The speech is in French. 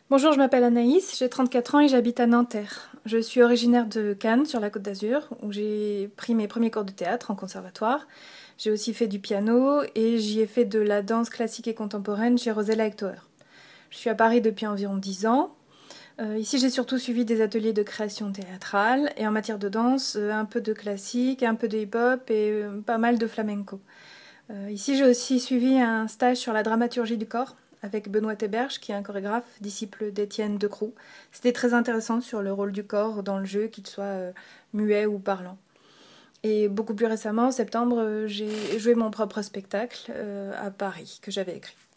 Bonjour, je m'appelle Anaïs, j'ai 34 ans et j'habite à Nanterre. Je suis originaire de Cannes, sur la Côte d'Azur, où j'ai pris mes premiers cours de théâtre en conservatoire. J'ai aussi fait du piano et j'y ai fait de la danse classique et contemporaine chez Rosella Hector. Je suis à Paris depuis environ 10 ans. Ici, j'ai surtout suivi des ateliers de création théâtrale et en matière de danse, un peu de classique, un peu de hip-hop et pas mal de flamenco. Ici, j'ai aussi suivi un stage sur la dramaturgie du corps avec Benoît Théberge, qui est un chorégraphe, disciple d'Étienne Decroux. C'était très intéressant sur le rôle du corps dans le jeu, qu'il soit muet ou parlant. Et beaucoup plus récemment, en septembre, j'ai joué mon propre spectacle à Paris, que j'avais écrit.